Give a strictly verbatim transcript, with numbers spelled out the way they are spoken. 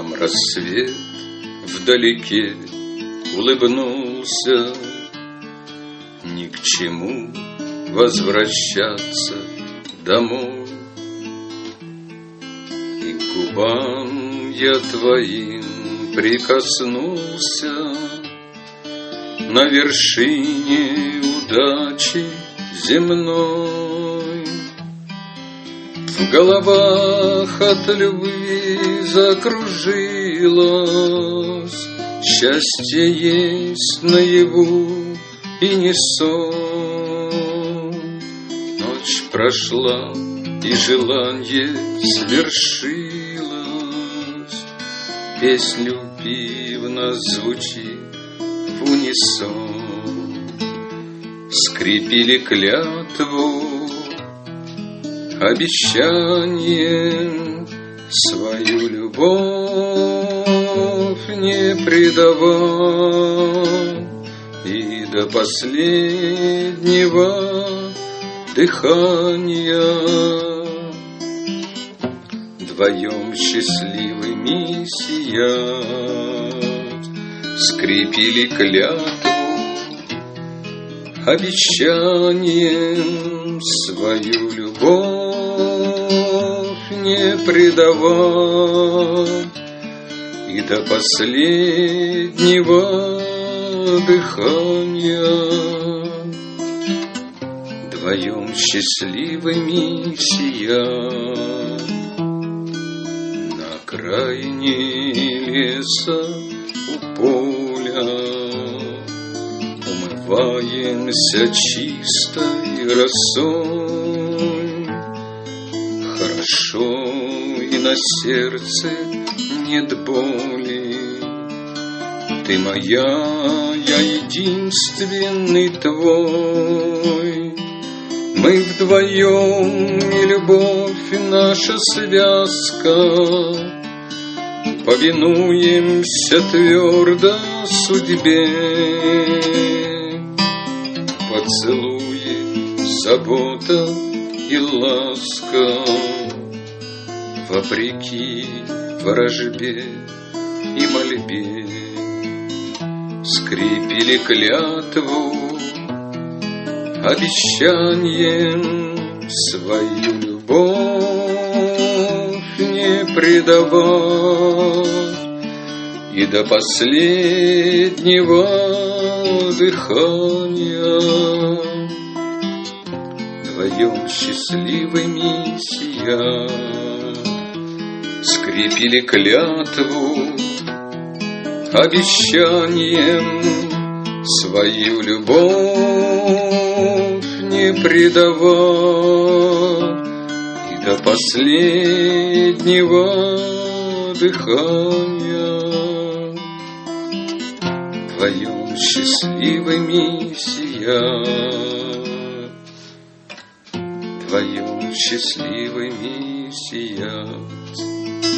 Нам рассвет вдалеке улыбнулся. Ни к чему возвращаться домой. И к губам я твоим прикоснулся на вершине удачи земной. В головах от любви закружилось. Счастье есть наяву и не сон. Ночь прошла, и желание свершилось. Песнь любви в нас звучит в унисон. Скрепили клятву обещанием, свою любовь не предавал. И до последнего дыхания вдвоем счастливыми сиять. Скрепили клятву обещанием, свою любовь не предавать. И до последнего дыхания вдвоем счастливыми сиять. На окраине леса у поля умываемся чистой росой. Хорошо, и на сердце нет боли. Ты моя, я единственный твой. Мы вдвоем, и любовь наша связка. Повинуемся твердо судьбе. Поцелуи, забота и ласка, вопреки ворожбе и мольбе. Скрепили клятву обещанием, свою любовь не предавать. И до последнего дыхания вдвоем счастливыми сиять. Скрепили клятву обещанием, свою любовь не предавать. И до последнего дыхания вдвоем счастливыми сиять. Вдвоем счастливыми сиять.